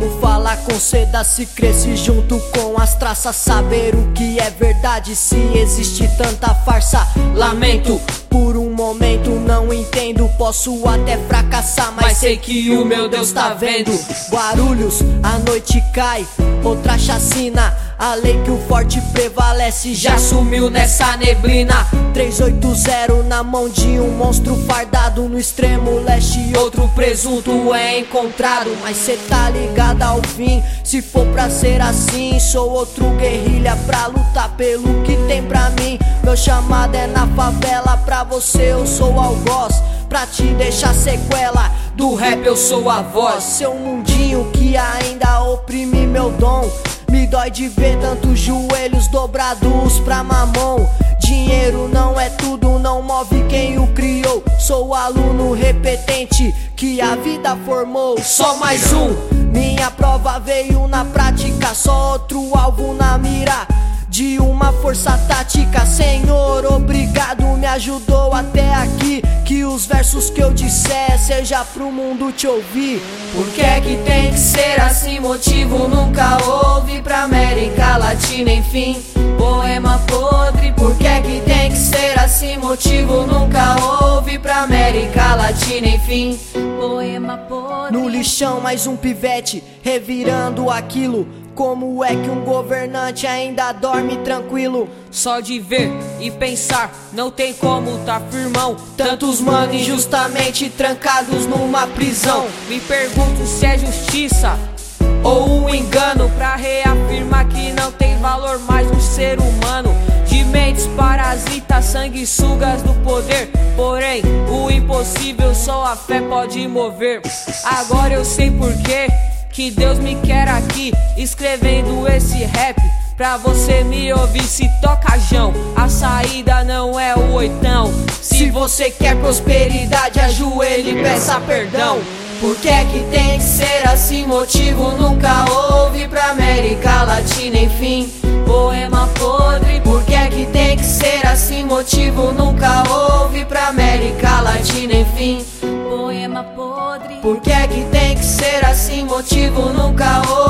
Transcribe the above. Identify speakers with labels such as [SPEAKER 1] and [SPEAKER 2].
[SPEAKER 1] como falar com seda se cresce junto com as traças. Saber o que é verdade se existe tanta farsa. Lamento, por um momento não entendo. Posso até fracassar, mas sei que o meu Deus tá vendo. Guarulhos, a noite cai, outra chacina. A lei que o forte prevalece já sumiu nessa neblina. 380 na mão de um monstro fardado. No extremo leste outro presunto é encontrado. Mas cê tá ligado ao fim, se for pra ser assim. Sou outro guerrilha pra lutar pelo que tem pra mim. Meu chamado é na favela, pra você eu sou algoz. Pra te deixar sequela, do rap eu sou a voz. Seu mundinho que ainda oprime meu dom. Me dói de ver tantos joelhos dobrados pra mamão. Dinheiro não é tudo, não move quem o criou. Sou aluno repetente que a vida formou. Só mais um, minha prova veio na prática. Só outro alvo na mira de uma força tática. Senhor, obrigado, me ajudou até aqui. Que os versos que eu disser seja pro mundo te ouvir. Por que é que tem que ser assim? Motivo nunca houve pra América Latina, enfim. Poema podre. Por que é que tem que ser assim? Motivo nunca houve pra América Latina, enfim. Poema podre. No lixão mais um pivete revirando aquilo. Como é que um governante ainda dorme tranquilo? Só de ver e pensar, não tem como tá firmão. Tantos mano injustamente trancados numa prisão. Me pergunto se é justiça ou um engano, pra reafirmar que não tem valor mais um ser humano. De mentes parasitas, sanguessugas do poder. Porém, o impossível só a fé pode mover. Agora eu sei porquê que Deus me quer aqui, escrevendo esse rap pra você me ouvir. Se toca Jão, a saída não é o oitão. Se você quer prosperidade, ajoelhe e peça perdão. Por que é que tem que ser assim? Motivo nunca houve pra América Latina, enfim. Poema podre. Por que é que tem que ser assim? Motivo nunca houve pra América Latina, enfim. Poema podre. Por que é que tem que ser assim? Motivo nunca houve.